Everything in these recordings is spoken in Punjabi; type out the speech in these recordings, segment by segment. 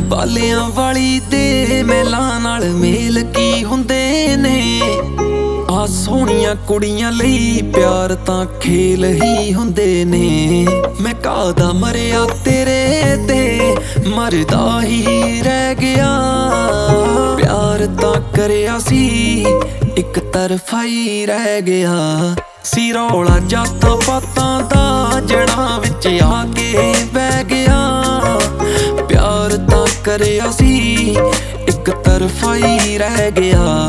ਬਾਲਿਆਂ ਵਾਲੀ ਦੇ ਮਹਿਲਾਂ ਨਾਲ ਮੇਲ ਕੀ ਹੁੰਦੇ ਨੇ। ਆ ਸੋਹਣੀਆਂ ਕੁੜੀਆਂ ਲਈ ਪਿਆਰ ਤਾਂ ਖੇਲ ਹੀ ਹੁੰਦੇ ਨੇ। ਮੈਂ ਕਾਹਦਾ ਮਰਿਆ ਤੇਰੇ ਤੇ ਮਰਦਾ ਹੀ ਰਹਿ ਗਿਆ। ਪਿਆਰ ਤਾਂ ਕਰਿਆ ਸੀ ਇੱਕ ਤਰਫਾ ਹੀ ਰਹਿ ਗਿਆ ਸੀ। ਰੌਲਾ ਜਾਤਾਂ ਪਾਤਾਂ ਦਾ ਜੜ੍ਹਾਂ ਵਿੱਚ ਆ ਕੇ ਬਹਿ ਗਿਆ। ਪਿਆਰ ਤਾਂ ਕਰਿਆ ਸੀ ਇੱਕ ਤਰਫਾ ਹੀ ਰਹਿ ਗਿਆ।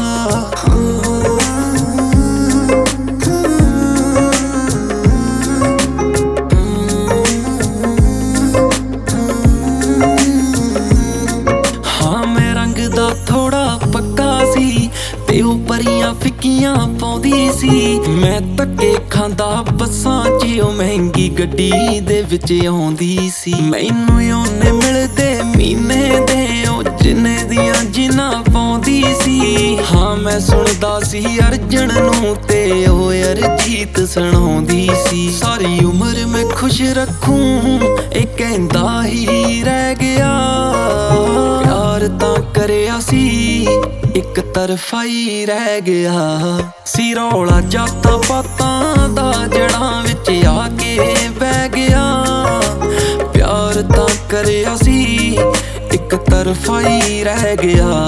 ਹਾਂ ਮੈਂ ਰੰਗ ਦਾ ਥੋੜਾ ਪੱਕਾ ਸੀ ਤੇ ਉਹ ਪਰੀਆਂ ਫਿੱਕੀਆਂ ਪਾਉਂਦੀ ਸੀ। ਮੈਂ ਧੱਕੇ ਖਾਂਦਾ ਬੱਸਾਂ 'ਚ ਉਹ ਮਹਿੰਗੀ ਗੱਡੀ ਦੇ ਵਿੱਚ ਆਉਂਦੀ ਸੀ। ਮੈਨੂੰ ਉਹਨੇ ਮਿਲਦੇ ਮਹੀਨੇ ਦੇ ਉਹ ਜਿੰਨੇ ਦੀਆਂ ਜਿੰਨਾ ਪਾਉਂਦੀ ਸੀ। ਹਾਂ ਮੈਂ ਸੁਣਦਾ ਸੀ ਅਰਜਨ ਨੂੰ ਤੇ ਉਹ ਅਰਜੀਤ ਸੁਣਾਉਂਦੀ ਸੀ। ਸਾਰੀ ਉਮਰ ਮੈਂ ਖੁਸ਼ ਰੱਖੂੰ ਇਹ ਕਹਿੰਦਾ ਹੀ ਰਹਿ ਗਿਆ। ਪਿਆਰ ਤਾਂ ਕਰਿਆ ਸੀ ਇੱਕ ਤਰਫਾ ਹੀ ਰਹਿ ਗਿਆ ਸੀ। ਰੌਲਾ ਜਾਤਾਂ ਪਾਤਾਂ ਦਾ ਜੜ੍ਹਾਂ ਵਿੱਚ ਆ ਕੇ ਬਹਿ ਗਿਆ। ਪਿਆਰ ਤਾਂ ਕਰਿਆ ਸੀ ਇੱਕ ਤਰਫਾ ਹੀ ਰਹਿ ਗਿਆ।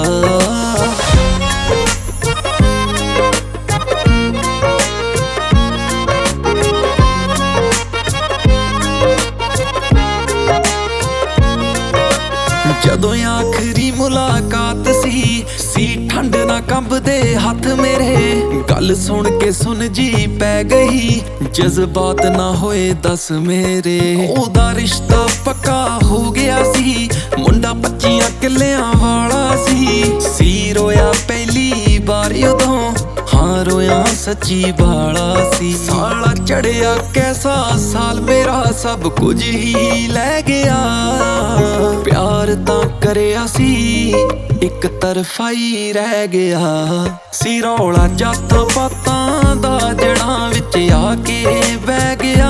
ਜਦੋਂ ਆਖਰੀ ਮੁਲਾਕਾਤ ਸੀ ਠੰਡ ਨਾ ਕੰਬਦੇ ਹੱਥ ਮੇਰੇ। ਗੱਲ ਸੁਣ ਕੇ ਸੁਣ ਜੀ ਪੈ ਗਈ ਜਜ਼ਬਾਤ ਨਾ ਹੋਏ ਦੱਸ ਮੇਰੇ। ਉਹਦਾ ਰਿਸ਼ਤਾ ਪੱਕਾ ਹੋ ਗਿਆ ਸੀ ਮੁੰਡਾ 25 ਕਿੱਲਿਆਂ ਵਾਲਾ ਸੀ। ਰੋਇਆ ਪਹਿਲੀ ਵਾਰ ਉਦੋਂ ਹਾਂ ਰੋਇਆ ਸੱਚੀ ਵਾਲਾ ਸੀ। ਸਾਲਾ ਚੜਿਆ ਕੈਸਾ ਸਾਲ ਮੇਰਾ ਸਭ ਕੁਝ ਹੀ ਲੈ ਗਿਆ। ਪਿਆਰ ਤਾਂ ਕਰਿਆ ਸੀ ਇੱਕ ਤਰਫਾ ਹੀ ਰਹਿ ਗਿਆ ਸੀ। ਰੌਲਾ ਜਾਤਾਂ ਪਾਤਾਂ ਦਾ ਜੜ੍ਹਾਂ ਵਿੱਚ ਆ ਕੇ ਬਹਿ ਗਿਆ।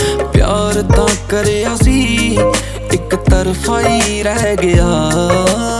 ਪਿਆਰ ਤਾਂ ਕਰਿਆ ਸੀ ਇੱਕ ਤਰਫਾ ਹੀ ਰਹਿ ਗਿਆ।